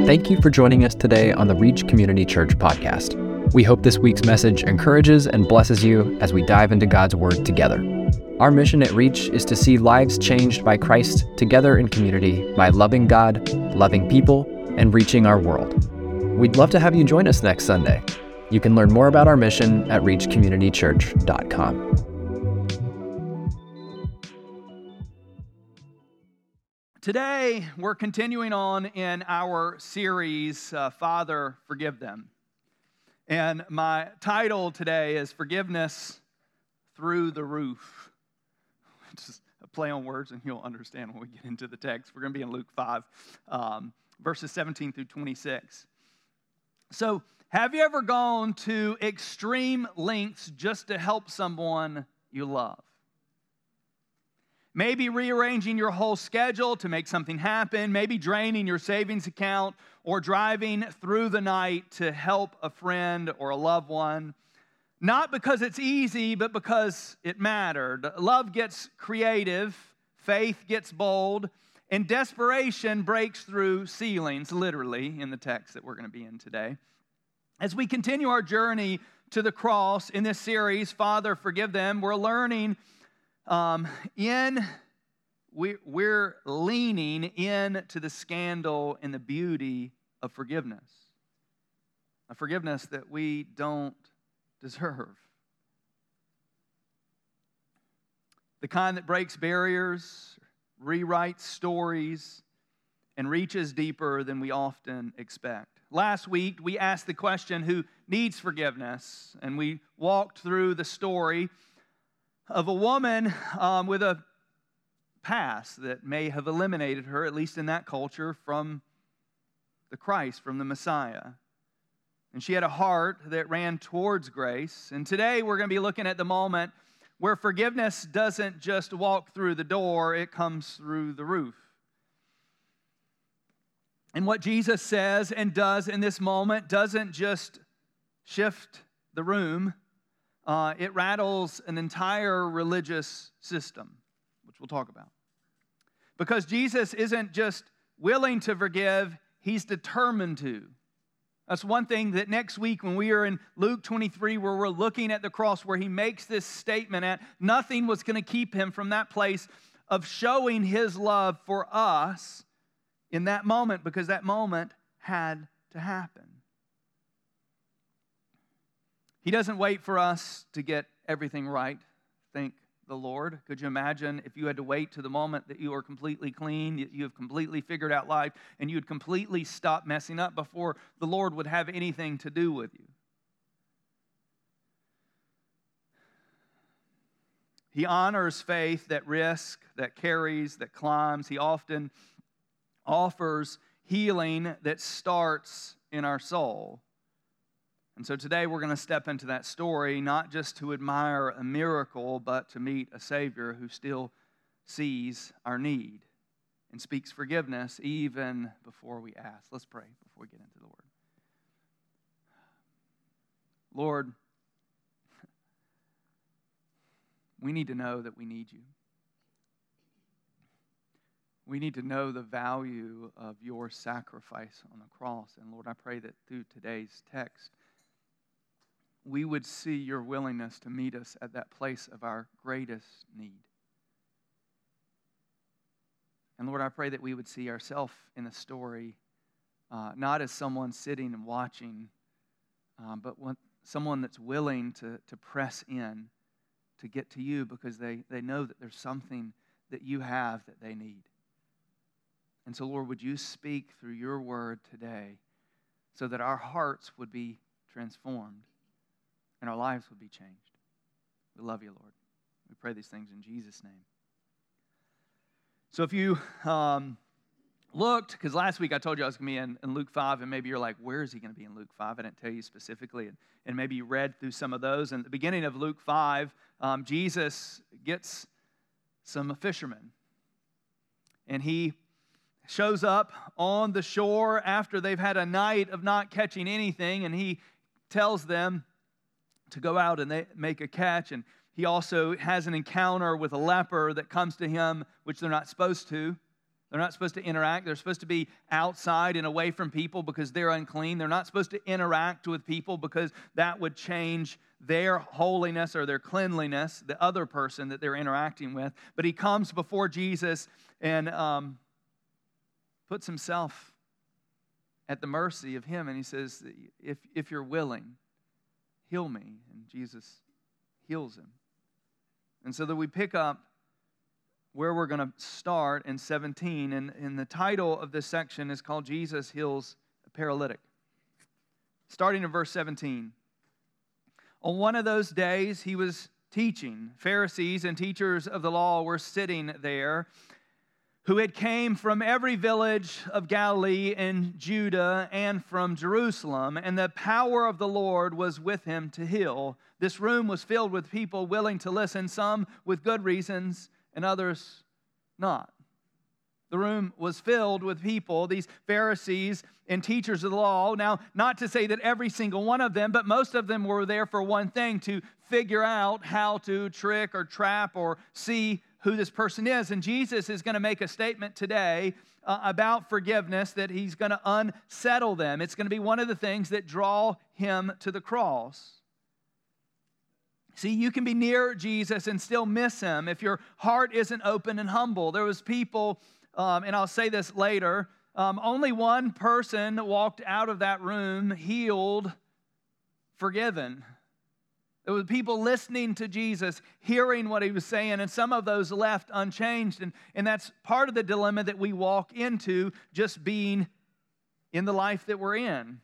Thank you for joining us today on the Reach Community Church podcast. We hope this week's message encourages and blesses you as we dive into God's Word together. Our mission at Reach is to see lives changed by Christ together in community by loving God, loving people, and reaching our world. We'd love to have you join us next Sunday. You can learn more about our mission at reachcommunitychurch.com. Today, we're continuing on in our series, Father, Forgive Them. And my title today is Forgiveness Through the Roof. Just a play on words, and you'll understand when we get into the text. We're going to be in Luke 5, verses 17 through 26. So, have you ever gone to extreme lengths just to help someone you love? Maybe rearranging your whole schedule to make something happen, maybe draining your savings account, or driving through the night to help a friend or a loved one. Not because it's easy, but because it mattered. Love gets creative, faith gets bold, and desperation breaks through ceilings, literally, in the text that we're going to be in today. As we continue our journey to the cross in this series, Father, Forgive Them, we're learning we're leaning into the scandal and the beauty of forgiveness. A forgiveness that we don't deserve. The kind that breaks barriers, rewrites stories, and reaches deeper than we often expect. Last week, we asked the question, who needs forgiveness? And we walked through the story of a woman with a past that may have eliminated her, at least in that culture, from the Christ, from the Messiah. And she had a heart that ran towards grace. And today we're going to be looking at the moment where forgiveness doesn't just walk through the door, it comes through the roof. And what Jesus says and does in this moment doesn't just shift the room, it rattles an entire religious system, which we'll talk about. Because Jesus isn't just willing to forgive, He's determined to. That's one thing that next week when we are in Luke 23, where we're looking at the cross, where He makes this statement at, nothing was going to keep Him from that place of showing His love for us in that moment, because that moment had to happen. He doesn't wait for us to get everything right, thank the Lord. Could you imagine if you had to wait to the moment that you are completely clean, you have completely figured out life, and you'd completely stop messing up before the Lord would have anything to do with you? He honors faith that risks, that carries, that climbs. He often offers healing that starts in our soul. And so today we're going to step into that story, not just to admire a miracle, but to meet a Savior who still sees our need and speaks forgiveness even before we ask. Let's pray before we get into the Word. Lord, we need to know that we need You. We need to know the value of Your sacrifice on the cross. And Lord, I pray that through today's text, we would see Your willingness to meet us at that place of our greatest need. And Lord, I pray that we would see ourselves in the story, not as someone sitting and watching, but someone that's willing to press in to get to You, because they know that there's something that You have that they need. And so, Lord, would You speak through Your word today so that our hearts would be transformed and our lives would be changed. We love You, Lord. We pray these things in Jesus' name. So if you looked, because last week I told you I was going to be in Luke 5, and maybe you're like, where is He going to be in Luke 5? I didn't tell you specifically, and maybe you read through some of those. And at the beginning of Luke 5, Jesus gets some fishermen, and He shows up on the shore after they've had a night of not catching anything, and He tells them to go out and they make a catch. And He also has an encounter with a leper that comes to Him, which they're not supposed to. They're not supposed to interact. They're supposed to be outside and away from people because they're unclean. They're not supposed to interact with people because that would change their holiness or their cleanliness, the other person that they're interacting with. But he comes before Jesus and puts himself at the mercy of him. And he says, if you're willing, heal me. And Jesus heals him. And so that we pick up where we're going to start in 17, and the title of this section is called Jesus Heals a Paralytic. Starting in verse 17. On one of those days he was teaching. Pharisees and teachers of the law were sitting there, who had came from every village of Galilee and Judah and from Jerusalem, and the power of the Lord was with him to heal. This room was filled with people willing to listen, some with good reasons, and others not. The room was filled with people, these Pharisees and teachers of the law. Now, not to say that every single one of them, but most of them were there for one thing, to figure out how to trick or trap or see who this person is. And Jesus is going to make a statement today about forgiveness that he's going to unsettle them. It's going to be one of the things that draw him to the cross. See, you can be near Jesus and still miss him if your heart isn't open and humble. There was people, and I'll say this later, only one person walked out of that room healed, forgiven. There were people listening to Jesus, hearing what he was saying, and some of those left unchanged. And that's part of the dilemma that we walk into just being in the life that we're in.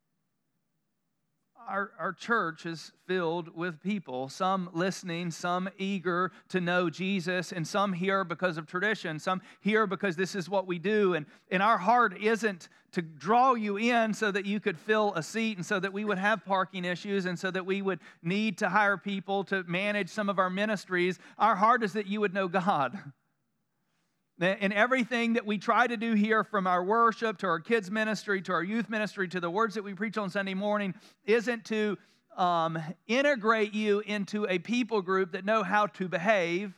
Our church is filled with people, some listening, some eager to know Jesus, and some here because of tradition, some here because this is what we do. And our heart isn't to draw you in so that you could fill a seat and so that we would have parking issues and so that we would need to hire people to manage some of our ministries. Our heart is that you would know God. And everything that we try to do here, from our worship to our kids' ministry to our youth ministry to the words that we preach on Sunday morning, isn't to integrate you into a people group that know how to behave.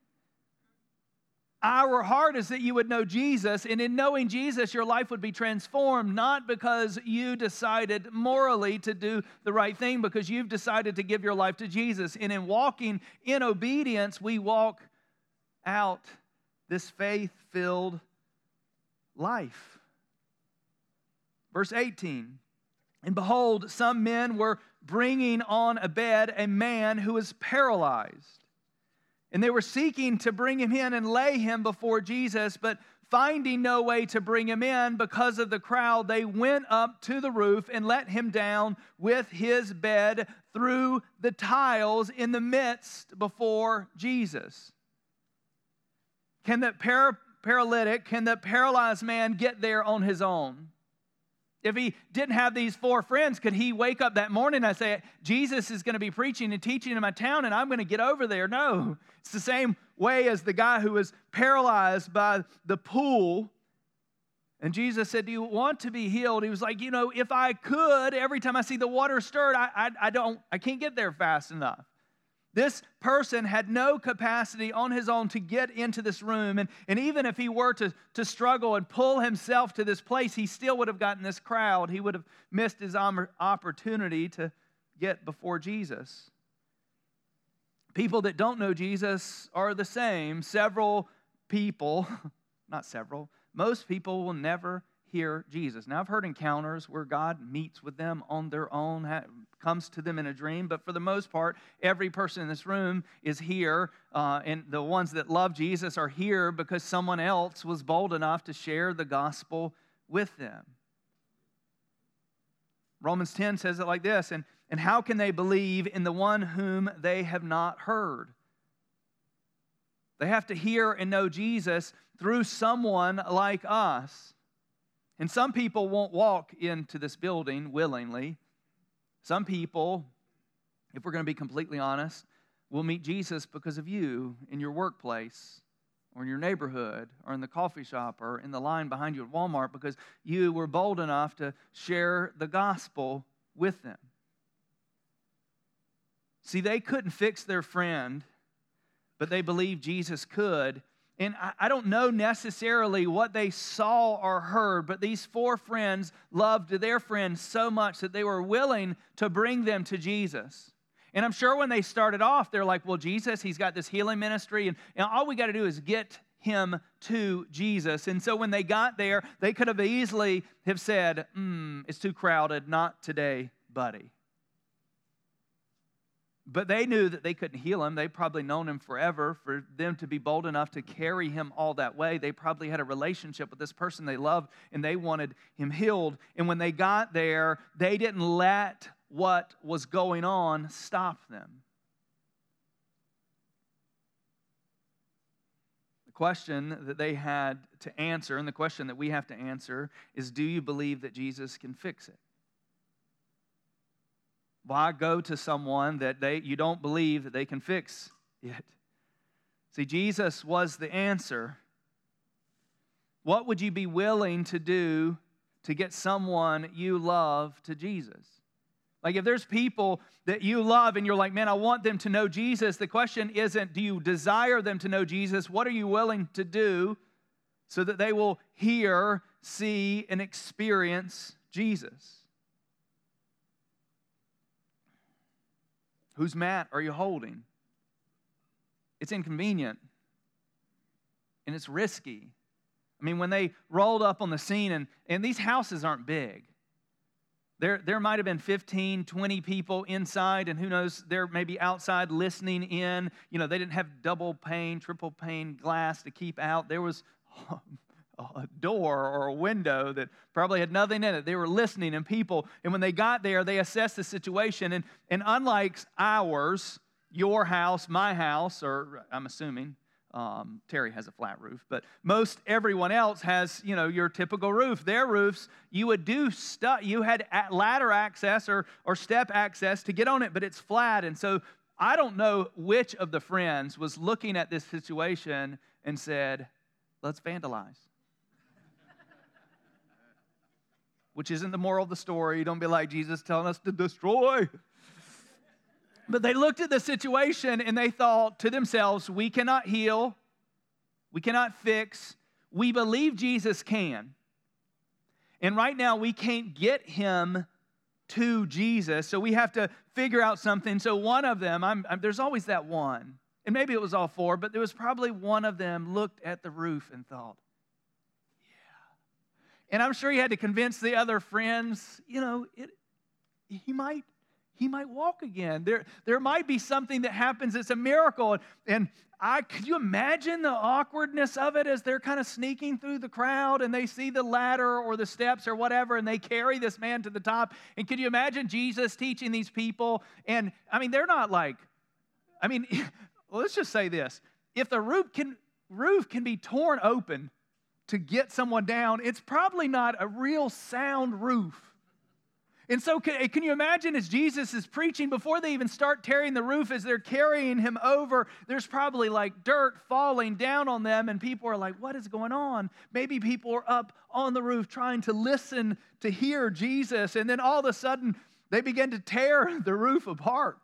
Our heart is that you would know Jesus, and in knowing Jesus, your life would be transformed, not because you decided morally to do the right thing, because you've decided to give your life to Jesus. And in walking in obedience, we walk out this faith-filled life. Verse 18, and behold, some men were bringing on a bed a man who was paralyzed. And they were seeking to bring him in and lay him before Jesus, but finding no way to bring him in because of the crowd, they went up to the roof and let him down with his bed through the tiles in the midst before Jesus. Can that paralytic, can that paralyzed man get there on his own? If he didn't have these four friends, could he wake up that morning and say, Jesus is going to be preaching and teaching in my town and I'm going to get over there? No. It's the same way as the guy who was paralyzed by the pool. And Jesus said, do you want to be healed? He was like, if I could, every time I see the water stirred, I can't get there fast enough. This person had no capacity on his own to get into this room. And even if he were to struggle and pull himself to this place, he still would have gotten this crowd. He would have missed his opportunity to get before Jesus. People that don't know Jesus are the same. Most people will never hear Jesus. Now, I've heard encounters where God meets with them on their own, comes to them in a dream, but for the most part, every person in this room is here, and the ones that love Jesus are here because someone else was bold enough to share the gospel with them. Romans 10 says it like this, and how can they believe in the one whom they have not heard? They have to hear and know Jesus through someone like us. And some people won't walk into this building willingly. Some people, if we're going to be completely honest, will meet Jesus because of you in your workplace or in your neighborhood or in the coffee shop or in the line behind you at Walmart because you were bold enough to share the gospel with them. See, they couldn't fix their friend, but they believed Jesus could. And I don't know necessarily what they saw or heard, but these 4 friends loved their friends so much that they were willing to bring them to Jesus. And I'm sure when they started off, they're like, well, Jesus, he's got this healing ministry, and all we got to do is get him to Jesus. And so when they got there, they could have easily have said, it's too crowded, not today, buddy. But they knew that they couldn't heal him. They'd probably known him forever. For them to be bold enough to carry him all that way, they probably had a relationship with this person they loved, and they wanted him healed. And when they got there, they didn't let what was going on stop them. The question that they had to answer, and the question that we have to answer, is, do you believe that Jesus can fix it? Why go to someone that you don't believe that they can fix it? See, Jesus was the answer. What would you be willing to do to get someone you love to Jesus? Like if there's people that you love and you're like, man, I want them to know Jesus, the question isn't, do you desire them to know Jesus? What are you willing to do so that they will hear, see, and experience Jesus? Whose mat are you holding? It's inconvenient. And it's risky. I mean, when they rolled up on the scene, and these houses aren't big. There might have been 15, 20 people inside, and who knows, they're maybe outside listening in. You know, they didn't have double pane, triple pane glass to keep out. There was a door or a window that probably had nothing in it. They were listening, and when they got there, they assessed the situation. And unlike ours, your house, my house, or I'm assuming Terry has a flat roof, but most everyone else has, your typical roof. Their roofs, you would do stuff. You had ladder access or step access to get on it, but it's flat. And so I don't know which of the friends was looking at this situation and said, let's vandalize. Which isn't the moral of the story. Don't be like Jesus telling us to destroy. But they looked at the situation and they thought to themselves, we cannot heal, we cannot fix, we believe Jesus can. And right now we can't get him to Jesus, so we have to figure out something. So one of them, there's always that one, and maybe it was all 4, but there was probably one of them looked at the roof and thought, and I'm sure he had to convince the other friends, he might walk again. There might be something that happens that's a miracle. And could you imagine the awkwardness of it as they're kind of sneaking through the crowd and they see the ladder or the steps or whatever, and they carry this man to the top. And could you imagine Jesus teaching these people? And they're not like, let's just say this. If the roof can be torn open to get someone down, it's probably not a real sound roof. And so can you imagine as Jesus is preaching, before they even start tearing the roof, as they're carrying him over, there's probably like dirt falling down on them, and people are like, what is going on? Maybe people are up on the roof trying to listen to hear Jesus, and then all of a sudden they begin to tear the roof apart.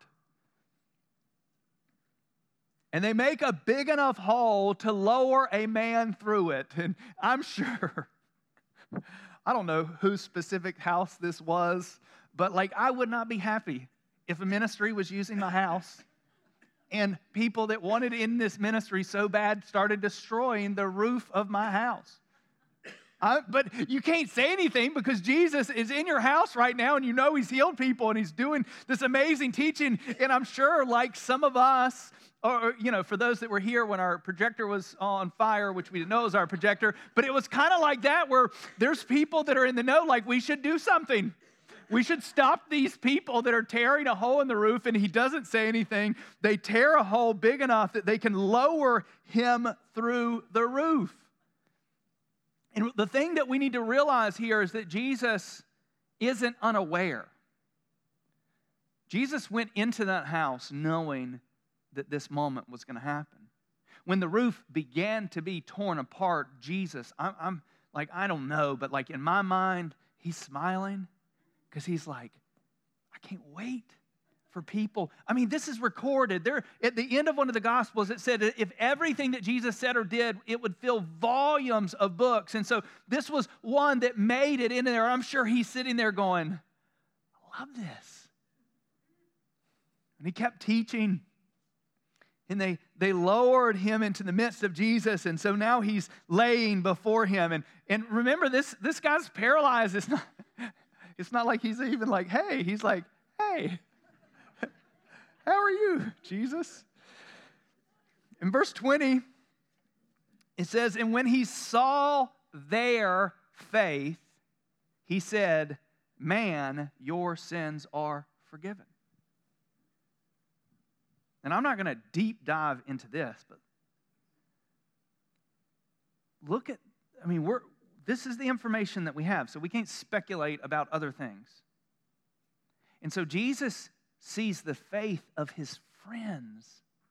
And they make a big enough hole to lower a man through it. And I'm sure, I don't know whose specific house this was, but I would not be happy if a ministry was using my house and people that wanted in this ministry so bad started destroying the roof of my house. But you can't say anything because Jesus is in your house right now, and he's healed people and he's doing this amazing teaching. And I'm sure some of us, or for those that were here when our projector was on fire, which we didn't know was our projector, but it was kind of like that, where there's people that are in the know, we should do something. We should stop these people that are tearing a hole in the roof, and he doesn't say anything. They tear a hole big enough that they can lower him through the roof. And the thing that we need to realize here is that Jesus isn't unaware. Jesus went into that house knowing that this moment was going to happen. When the roof began to be torn apart, Jesus, I'm like, I don't know, but in my mind, he's smiling because he's like, I can't wait for people. I mean, this is recorded. There, at the end of one of the Gospels, it said if everything that Jesus said or did, it would fill volumes of books. And so this was one that made it in there. I'm sure he's sitting there going, I love this. And he kept teaching. And they lowered him into the midst of Jesus. And so now he's laying before him. And remember, this guy's paralyzed. It's not like he's even like, hey. He's like, hey, how are you, Jesus? In verse 20, it says, and when he saw their faith, he said, man, your sins are forgiven. And I'm not going to deep dive into this, but look at, this is the information that we have, so we can't speculate about other things. And so Jesus sees the faith of his friends.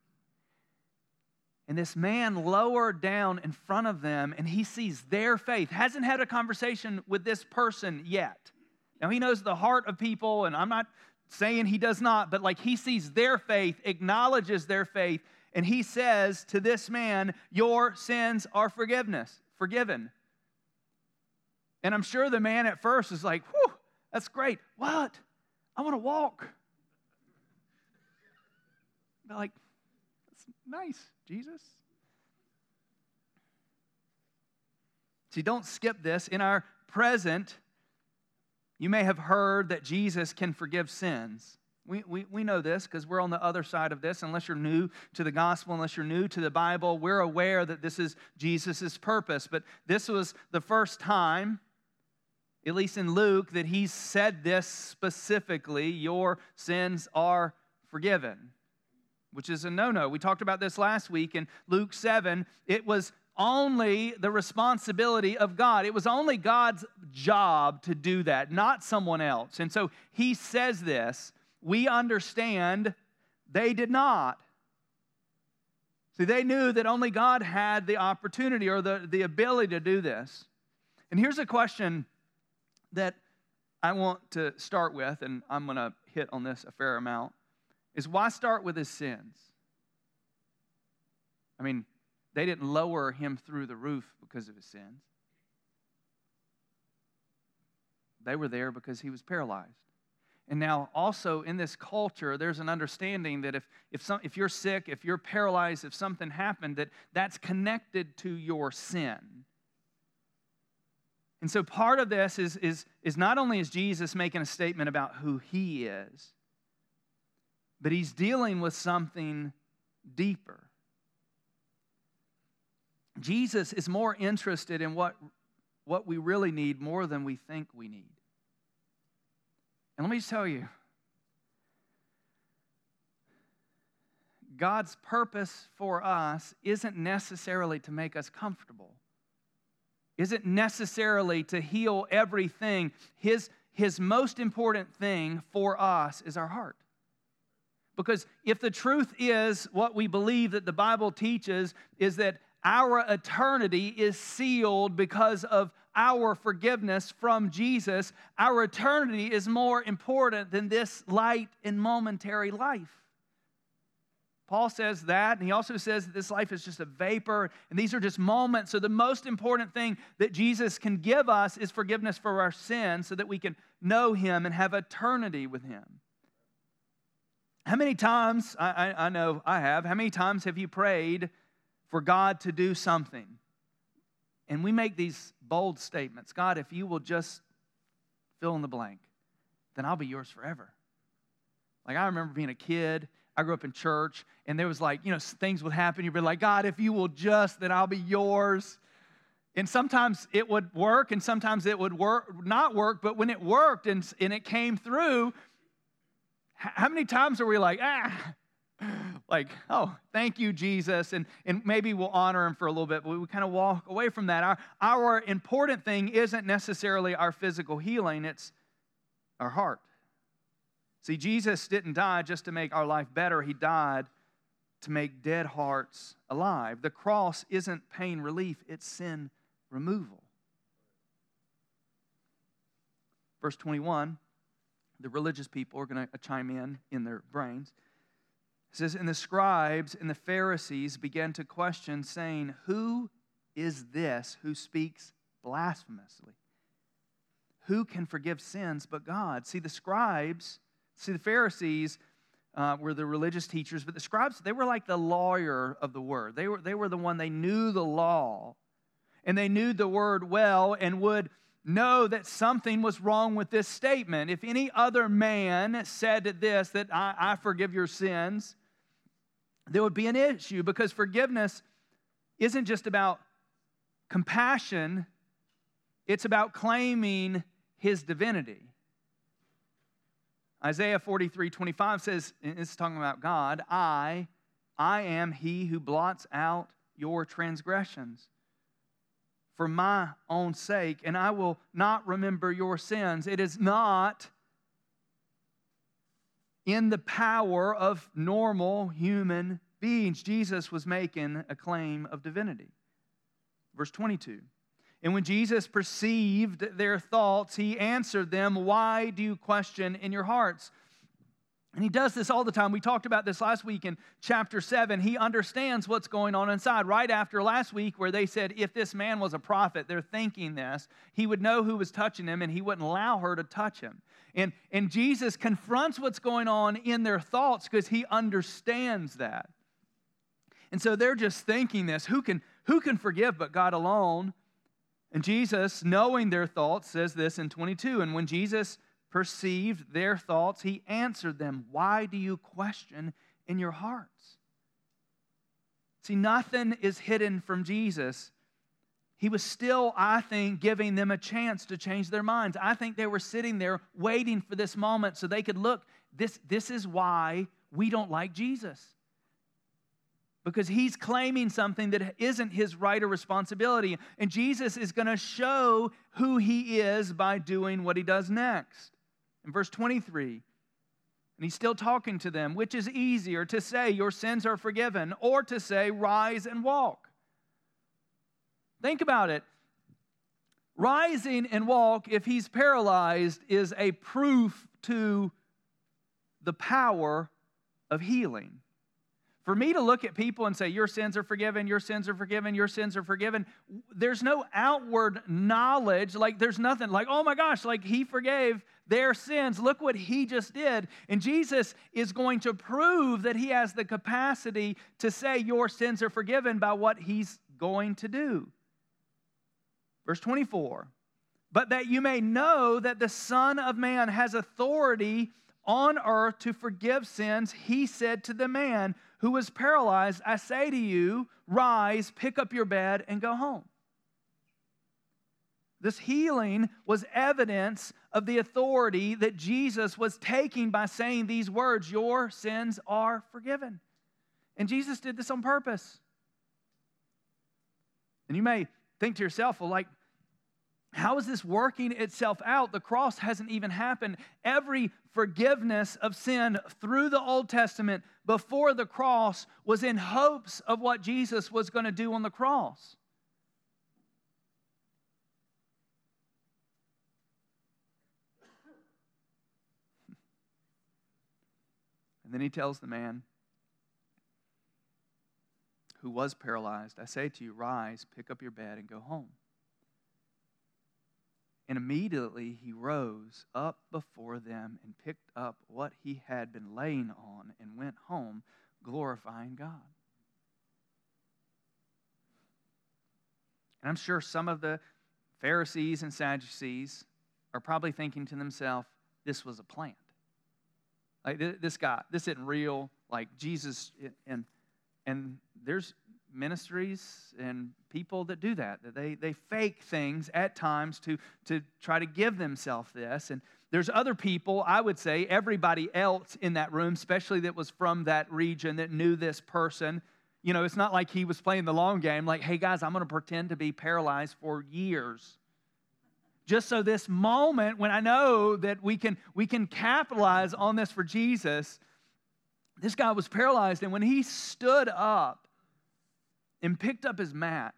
And this man lowered down in front of them, and he sees their faith. Hasn't had a conversation with this person yet. Now, he knows the heart of people, and I'm not saying he does not, but like he sees their faith, acknowledges their faith, and he says to this man, your sins are forgiven. And I'm sure the man at first is like, whew, that's great. What? I want to walk. They're like, that's nice, Jesus. See, don't skip this. In our present, you may have heard that Jesus can forgive sins. We know this because we're on the other side of this. Unless you're new to the gospel, unless you're new to the Bible, we're aware that this is Jesus' purpose. But this was the first time, at least in Luke, that he said this specifically, your sins are forgiven, which is a no-no. We talked about this last week in Luke 7. It was only the responsibility of God. It was only God's job to do that, not someone else. And so he says this. We understand they did not. See, they knew that only God had the opportunity or the ability to do this. And here's a question that I want to start with, and I'm going to hit on this a fair amount, is why start with his sins? I mean, they didn't lower him through the roof because of his sins. They were there because he was paralyzed. And now also in this culture, there's an understanding that if you're sick, if you're paralyzed, if something happened, that's connected to your sin. And so part of this is not only is Jesus making a statement about who he is, but he's dealing with something deeper. Jesus is more interested in what we really need more than we think we need. And let me just tell you, God's purpose for us isn't necessarily to make us comfortable. Isn't necessarily to heal everything. His most important thing for us is our heart. Because if the truth is what we believe that the Bible teaches is that our eternity is sealed because of our forgiveness from Jesus, our eternity is more important than this light and momentary life. Paul says that, and he also says that this life is just a vapor, and these are just moments. So the most important thing that Jesus can give us is forgiveness for our sins so that we can know him and have eternity with him. How many times, I know I have, how many times have you prayed for God to do something? And we make these bold statements. God, if you will just fill in the blank, then I'll be yours forever. Like I remember being a kid, I grew up in church, and there was like, things would happen. You'd be like, God, if you will just, then I'll be yours. And sometimes it would work, and sometimes it would not work. But when it worked and it came through, how many times are we like, like, oh, thank you, Jesus, and maybe we'll honor him for a little bit, but we kind of walk away from that. Our important thing isn't necessarily our physical healing, it's our heart. See, Jesus didn't die just to make our life better. He died to make dead hearts alive. The cross isn't pain relief, it's sin removal. Verse 21, The religious people are going to chime in their brains. It says, and the scribes and the Pharisees began to question, saying, who is this who speaks blasphemously? Who can forgive sins but God? See, the Pharisees were the religious teachers, but the scribes, they were like the lawyer of the word. They were the one, they knew the law, and they knew the word well and would know that something was wrong with this statement. If any other man said this, that I forgive your sins, there would be an issue, because forgiveness isn't just about compassion, it's about claiming His divinity. Isaiah 43:25 says, and it's talking about God, I am He who blots out your transgressions for my own sake, and I will not remember your sins. It is not in the power of normal human beings. Jesus was making a claim of divinity. Verse 22. And when Jesus perceived their thoughts, He answered them, why do you question in your hearts? And He does this all the time. We talked about this last week in chapter 7. He understands what's going on inside. Right after last week where they said, if this man was a prophet, they're thinking this, He would know who was touching him and He wouldn't allow her to touch him. And Jesus confronts what's going on in their thoughts because He understands that. And so they're just thinking this, who can forgive but God alone? And Jesus, knowing their thoughts, says this in 22, and when Jesus perceived their thoughts, He answered them, why do you question in your hearts? See, nothing is hidden from Jesus. He was still, I think, giving them a chance to change their minds. I think they were sitting there waiting for this moment so they could look, this is why we don't like Jesus. Because He's claiming something that isn't His right or responsibility. And Jesus is going to show who He is by doing what He does next. In verse 23, and He's still talking to them, which is easier, to say, your sins are forgiven, or to say, rise and walk? Think about it. Rising and walk, if he's paralyzed, is a proof to the power of healing. For me to look at people and say, your sins are forgiven, your sins are forgiven, your sins are forgiven, there's no outward knowledge, like there's nothing like, oh my gosh, like He forgave their sins. Look what He just did. And Jesus is going to prove that He has the capacity to say your sins are forgiven by what He's going to do. Verse 24, but that you may know that the Son of Man has authority on earth to forgive sins, He said to the man who was paralyzed, I say to you, rise, pick up your bed, and go home. This healing was evidence of the authority that Jesus was taking by saying these words, your sins are forgiven. And Jesus did this on purpose. And you may think to yourself, well, like, how is this working itself out? The cross hasn't even happened. Every forgiveness of sin through the Old Testament before the cross was in hopes of what Jesus was going to do on the cross. And then He tells the man who was paralyzed, I say to you, rise, pick up your bed, and go home. And immediately he rose up before them and picked up what he had been laying on and went home, glorifying God. And I'm sure some of the Pharisees and Sadducees are probably thinking to themselves, this was a plant. Like this guy, this isn't real. Like Jesus, and there's ministries and people that do that they fake things at times to try to give themselves this. And there's other people, I would say everybody else in that room, especially that was from that region, that knew this person. You know, it's not like he was playing the long game, like, hey guys, I'm going to pretend to be paralyzed for years, just so this moment when I know that we can capitalize on this for Jesus. This guy was paralyzed, and when he stood up and picked up his mat,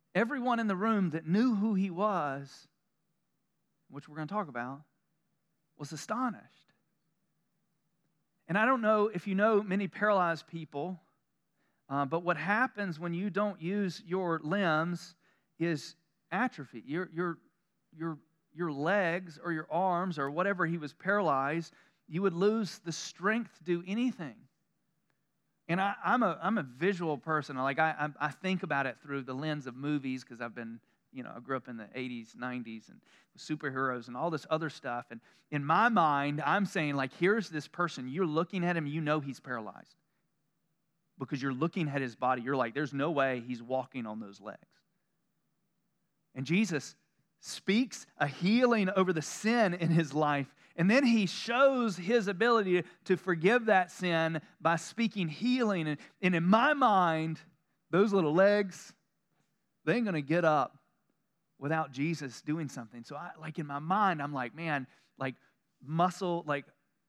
everyone in the room that knew who he was, which we're going to talk about, was astonished. And I don't know if you know many paralyzed people, but what happens when you don't use your limbs is atrophy. Your legs or your arms or whatever he was paralyzed, you would lose the strength to do anything. And I'm a visual person. Like I think about it through the lens of movies because I grew up in the 80s, 90s, and superheroes and all this other stuff. And in my mind, I'm saying, like, here's this person. You're looking at him, you know he's paralyzed. Because you're looking at his body. You're like, there's no way he's walking on those legs. And Jesus speaks a healing over the sin in his life. And then he shows his ability to forgive that sin by speaking healing. And in my mind, those little legs, they ain't going to get up without Jesus doing something. So in my mind, I'm like, man, like muscle, like,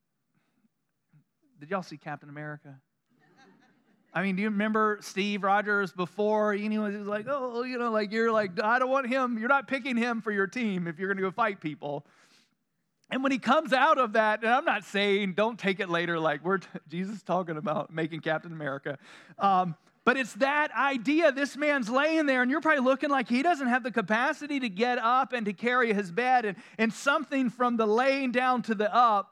did y'all see Captain America? I mean, do you remember Steve Rogers before? He was like, oh, you're like, I don't want him. You're not picking him for your team if you're going to go fight people. And when he comes out of that, and I'm not saying don't take it later like Jesus talking about making Captain America. But it's that idea. This man's laying there, and you're probably looking like he doesn't have the capacity to get up and to carry his bed. And something from the laying down to the up.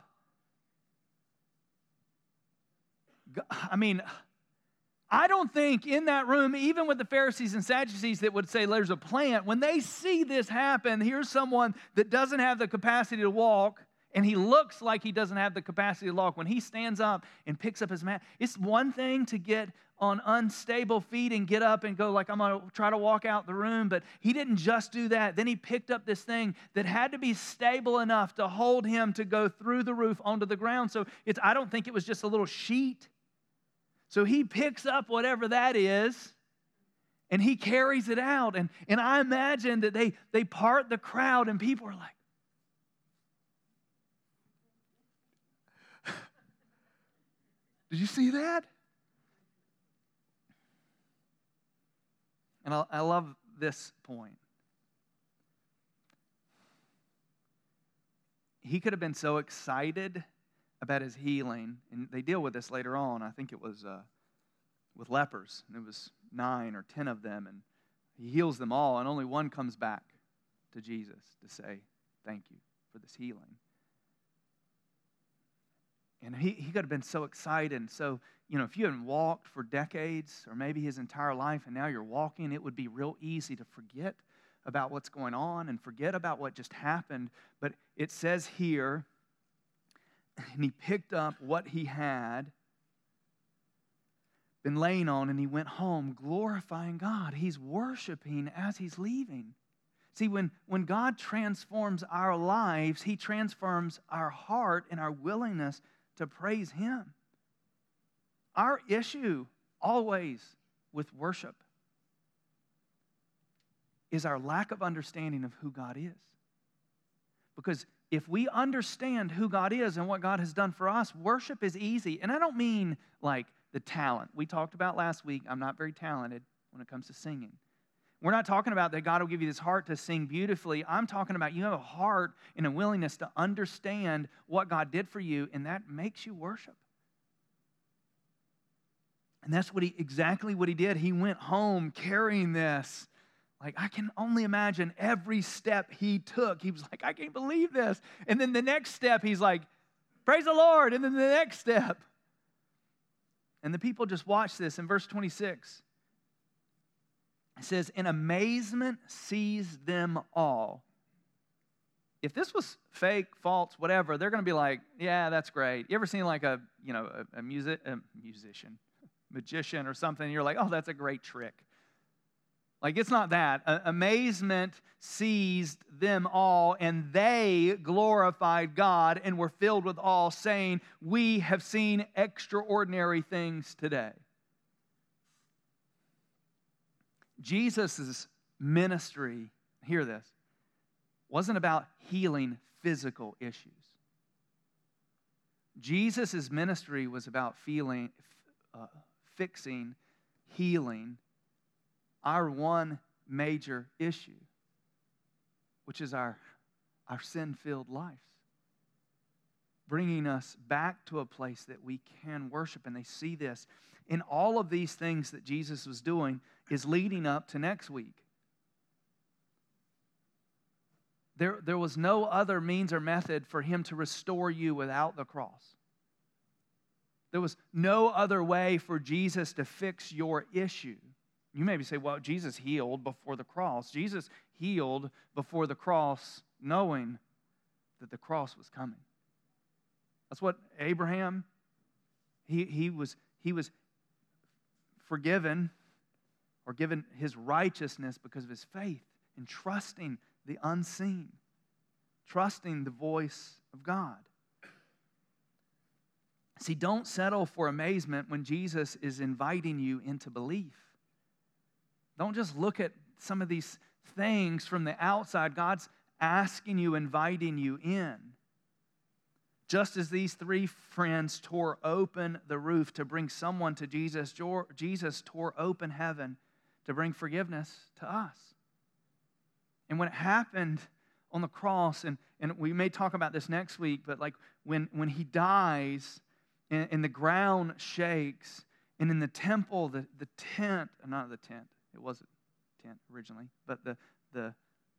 I mean, I don't think in that room, even with the Pharisees and Sadducees that would say there's a plant, when they see this happen, here's someone that doesn't have the capacity to walk, and he looks like he doesn't have the capacity to walk. When he stands up and picks up his mat, it's one thing to get on unstable feet and get up and go like, I'm going to try to walk out the room, but he didn't just do that. Then he picked up this thing that had to be stable enough to hold him to go through the roof onto the ground. So I don't think it was just a little sheet. So he picks up whatever that is, and he carries it out. And I imagine that they part the crowd, and people are like, did you see that? And I love this point. He could have been so excited about his healing, and they deal with this later on. I think it was with lepers, and it was 9 or 10 of them, and he heals them all, and only one comes back to Jesus to say, thank you for this healing. And he could have been so excited. And so, if you hadn't walked for decades or maybe his entire life and now you're walking, it would be real easy to forget about what's going on and forget about what just happened. But it says here, and he picked up what he had been laying on, and he went home glorifying God. He's worshiping as he's leaving. See, when God transforms our lives, he transforms our heart and our willingness to praise him. Our issue always with worship is our lack of understanding of who God is. Because if we understand who God is and what God has done for us, worship is easy. And I don't mean like the talent. We talked about last week, I'm not very talented when it comes to singing. We're not talking about that God will give you this heart to sing beautifully. I'm talking about you have a heart and a willingness to understand what God did for you, and that makes you worship. And that's exactly what he did. He went home carrying this. Like, I can only imagine every step he took. He was like, I can't believe this. And then the next step, he's like, praise the Lord. And then the next step. And the people just watch this in verse 26. It says, in amazement seized them all. If this was fake, false, whatever, they're going to be like, yeah, that's great. You ever seen like a magician or something? You're like, oh, that's a great trick. Like, it's not that. Amazement seized them all, and they glorified God and were filled with awe, saying, we have seen extraordinary things today. Jesus' ministry, hear this, wasn't about healing physical issues. Jesus' ministry was about fixing, healing our one major issue, which is our sin-filled lives. bringing us back to a place that we can worship. And they see this. And all of these things that Jesus was doing is leading up to next week. There was no other means or method for him to restore you without the cross. There was no other way for Jesus to fix your issue. You maybe say, well, Jesus healed before the cross. Jesus healed before the cross, knowing that the cross was coming. That's what Abraham, he was forgiven or given his righteousness because of his faith in trusting the unseen, trusting the voice of God. See, don't settle for amazement when Jesus is inviting you into belief. Don't just look at some of these things from the outside. God's asking you, inviting you in. Just as these three friends tore open the roof to bring someone to Jesus, Jesus tore open heaven to bring forgiveness to us. And when it happened on the cross, and we may talk about this next week, but like when he dies and the ground shakes, and in the temple, the tent, not the tent, it wasn't a tent originally, but the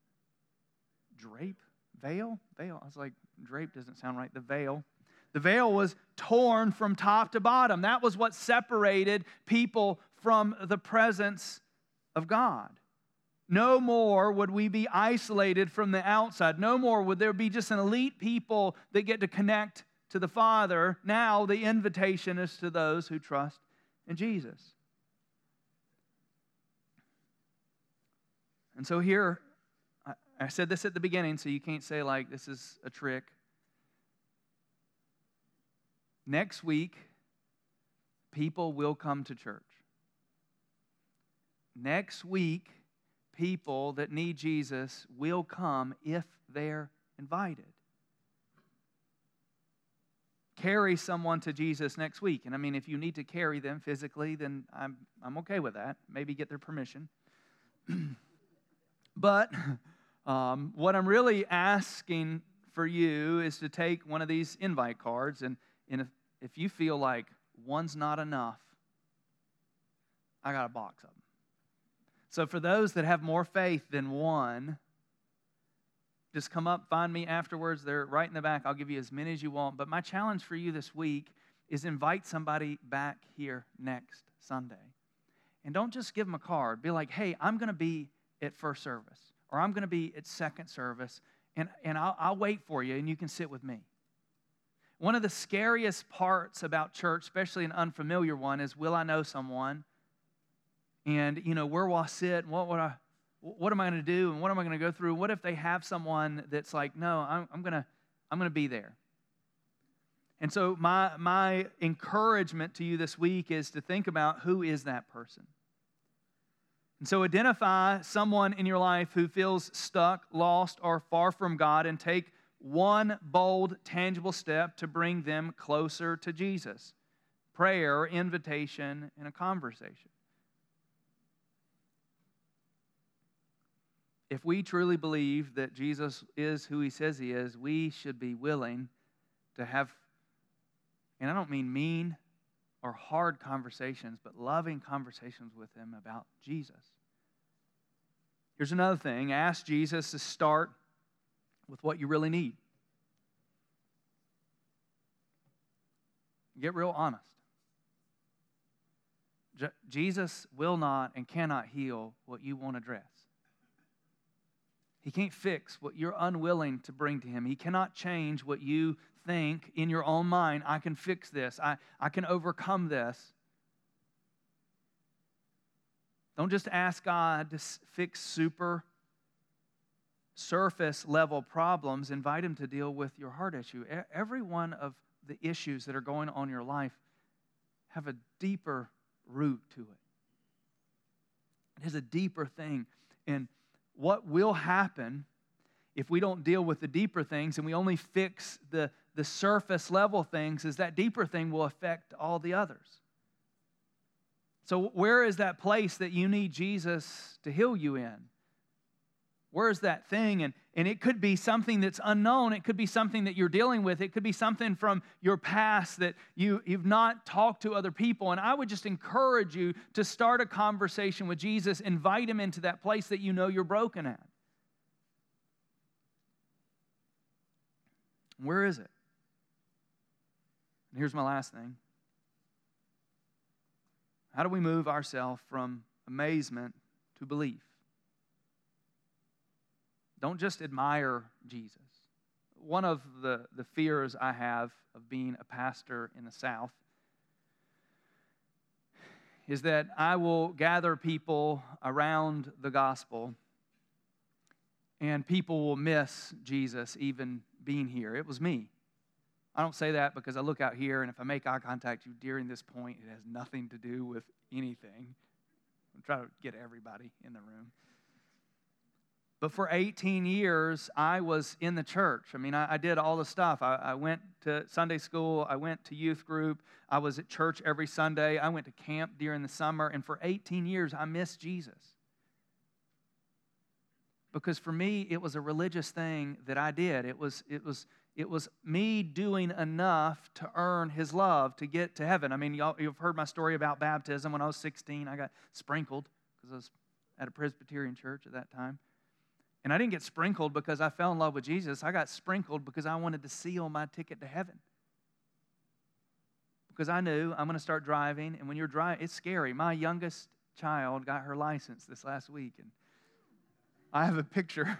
veil? I was like, drape doesn't sound right. The veil was torn from top to bottom. That was what separated people from the presence of God. No more would we be isolated from the outside. No more would there be just an elite people that get to connect to the Father. Now the invitation is to those who trust in Jesus. And so here, I said this at the beginning, so you can't say like this is a trick. Next week, people will come to church. Next week, people that need Jesus will come if they're invited. Carry someone to Jesus next week. And I mean, if you need to carry them physically, then I'm okay with that. Maybe get their permission. But what I'm really asking for you is to take one of these invite cards, and if you feel like one's not enough, I got a box of them. So for those that have more faith than one, just come up, find me afterwards. They're right in the back. I'll give you as many as you want. But my challenge for you this week is invite somebody back here next Sunday. And don't just give them a card. Be like, hey, I'm going to be at first service, or I'm going to be at second service, and I'll wait for you, and you can sit with me. One of the scariest parts about church, especially an unfamiliar one, is will I know someone? And, where will I sit? And what am I going to do? And what am I going to go through? What if they have someone that's like, no, I'm going to be there. And so my encouragement to you this week is to think about who is that person. And so identify someone in your life who feels stuck, lost, or far from God, and take one bold, tangible step to bring them closer to Jesus. Prayer, invitation, and a conversation. If we truly believe that Jesus is who He says He is, we should be willing to have, and I don't mean or hard conversations, but loving conversations with Him about Jesus. Here's another thing. Ask Jesus to start with what you really need. Get real honest. Jesus will not and cannot heal what you won't address. He can't fix what you're unwilling to bring to Him. He cannot change what you think in your own mind. I can fix this. I can overcome this. Don't just ask God to fix super surface level problems. Invite Him to deal with your heart issue. Every one of the issues that are going on in your life have a deeper root to it. It has a deeper thing. And what will happen if we don't deal with the deeper things and we only fix the surface level things is that deeper thing will affect all the others. So where is that place that you need Jesus to heal you in? Where's that thing? And it could be something that's unknown. It could be something that you're dealing with. It could be something from your past that you've not talked to other people. And I would just encourage you to start a conversation with Jesus. Invite him into that place that you know you're broken at. Where is it? And here's my last thing. How do we move ourselves from amazement to belief? Don't just admire Jesus. One of the fears I have of being a pastor in the South is that I will gather people around the gospel and people will miss Jesus even being here. It was me. I don't say that because I look out here and if I make eye contact with you during this point, it has nothing to do with anything. I'm trying to get everybody in the room. But for 18 years, I was in the church. I mean, I did all the stuff. I went to Sunday school. I went to youth group. I was at church every Sunday. I went to camp during the summer. And for 18 years, I missed Jesus. Because for me, it was a religious thing that I did. It was me doing enough to earn his love to get to heaven. I mean, you've heard my story about baptism. When I was 16, I got sprinkled because I was at a Presbyterian church at that time. And I didn't get sprinkled because I fell in love with Jesus. I got sprinkled because I wanted to seal my ticket to heaven. Because I knew I'm going to start driving, and when you're driving, it's scary. My youngest child got her license this last week, and I have a picture.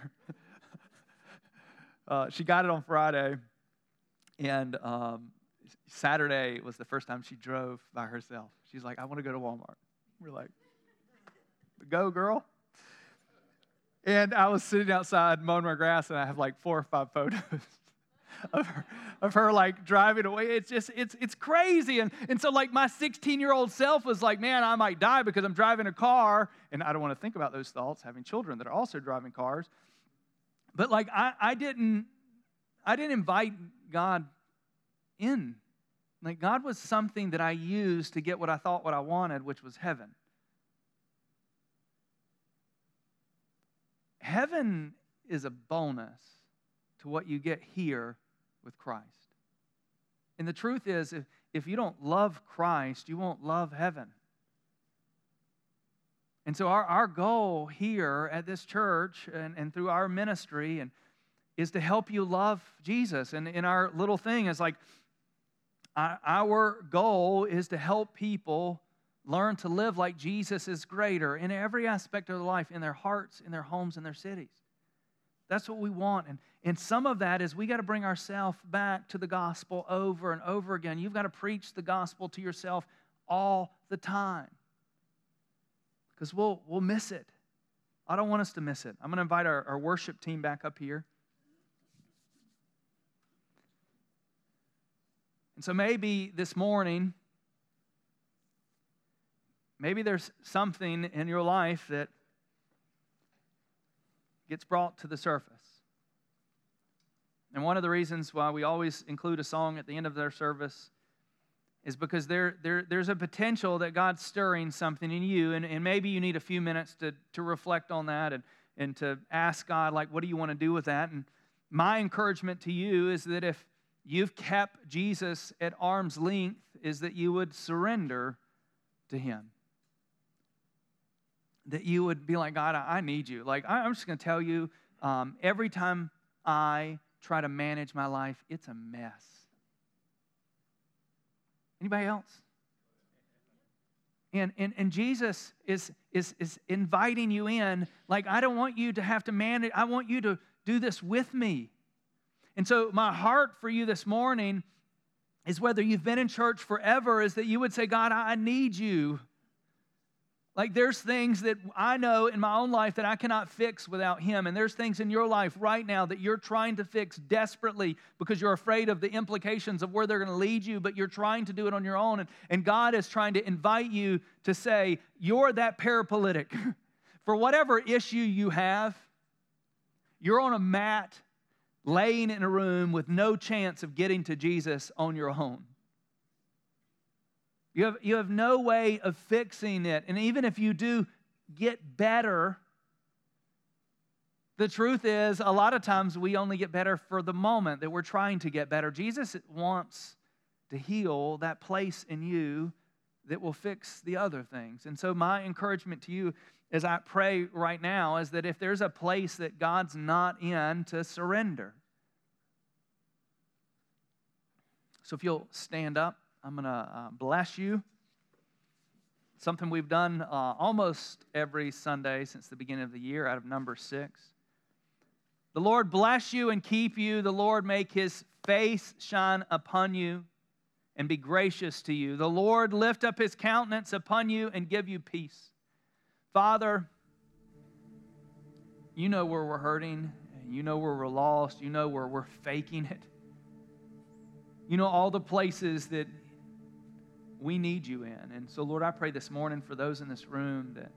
She got it on Friday, and Saturday was the first time she drove by herself. She's like, I want to go to Walmart. We're like, go, girl. And I was sitting outside mowing my grass, and I have like 4 or 5 photos of her like driving away. It's crazy. And so like my 16-year-old self was like, man, I might die because I'm driving a car. And I don't want to think about those thoughts, having children that are also driving cars. But like I didn't invite God in. Like God was something that I used to get what I thought what I wanted, which was heaven. Heaven is a bonus to what you get here with Christ. And the truth is, if you don't love Christ, you won't love heaven. And so our goal here at this church and through our ministry is to help you love Jesus. And in our little thing is like, our goal is to help people learn to live like Jesus is greater in every aspect of their life, in their hearts, in their homes, in their cities. That's what we want. And some of that is we got to bring ourselves back to the gospel over and over again. You've got to preach the gospel to yourself all the time. Because we'll miss it. I don't want us to miss it. I'm going to invite our worship team back up here. And so maybe this morning, maybe there's something in your life that gets brought to the surface. And one of the reasons why we always include a song at the end of their service is because there's a potential that God's stirring something in you, and maybe you need a few minutes to reflect on that and to ask God, like, what do you want to do with that? And my encouragement to you is that if you've kept Jesus at arm's length, is that you would surrender to Him. That you would be like, God, I need you. Like, I'm just going to tell you, every time I try to manage my life, it's a mess. Anybody else? And Jesus is inviting you in, like, I don't want you to have to manage, I want you to do this with me. And so my heart for you this morning is, whether you've been in church forever, is that you would say, God, I need you. Like, there's things that I know in my own life that I cannot fix without Him. And there's things in your life right now that you're trying to fix desperately because you're afraid of the implications of where they're going to lead you, but you're trying to do it on your own. And God is trying to invite you to say, you're that paralytic. For whatever issue you have, you're on a mat, laying in a room with no chance of getting to Jesus on your own. You have no way of fixing it. And even if you do get better, The truth is, a lot of times we only get better for the moment that we're trying to get better. Jesus wants to heal that place in you that will fix the other things. And so my encouragement to you as I pray right now is that if there's a place that God's not in, to surrender. So if you'll stand up, I'm going to bless you. Something we've done almost every Sunday since the beginning of the year out of Numbers 6. The Lord bless you and keep you. The Lord make His face shine upon you and be gracious to you. The Lord lift up His countenance upon you and give you peace. Father, you know where we're hurting. You know where we're lost. You know where we're faking it. You know all the places that we need you in. And so, Lord, I pray this morning for those in this room that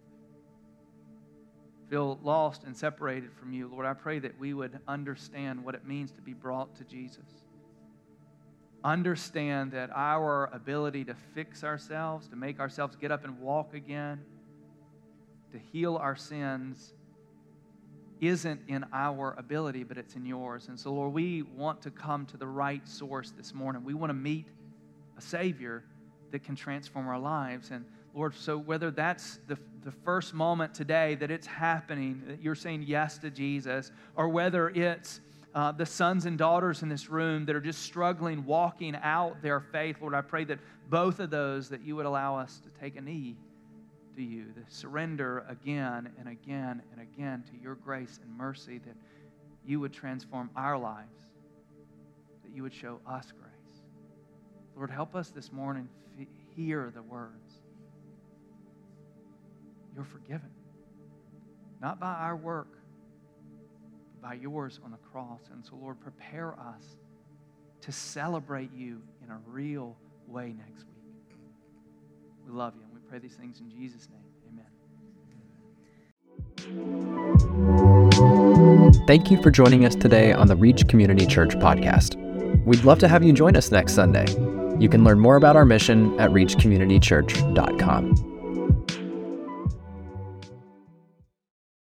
feel lost and separated from you. Lord, I pray that we would understand what it means to be brought to Jesus. Understand that our ability to fix ourselves, to make ourselves get up and walk again, to heal our sins, isn't in our ability, but it's in yours. And so, Lord, we want to come to the right source this morning. We want to meet a Savior that can transform our lives. And Lord, so whether that's the first moment today that it's happening, that you're saying yes to Jesus, or whether it's the sons and daughters in this room that are just struggling, walking out their faith, Lord, I pray that both of those, that you would allow us to take a knee to you, to surrender again and again and again to your grace and mercy, that you would transform our lives, that you would show us grace. Lord, help us this morning hear the words. You're forgiven. Not by our work, but by yours on the cross. And so, Lord, prepare us to celebrate you in a real way next week. We love you, and we pray these things in Jesus' name. Amen. Thank you for joining us today on the Reach Community Church podcast. We'd love to have you join us next Sunday. You can learn more about our mission at reachcommunitychurch.com.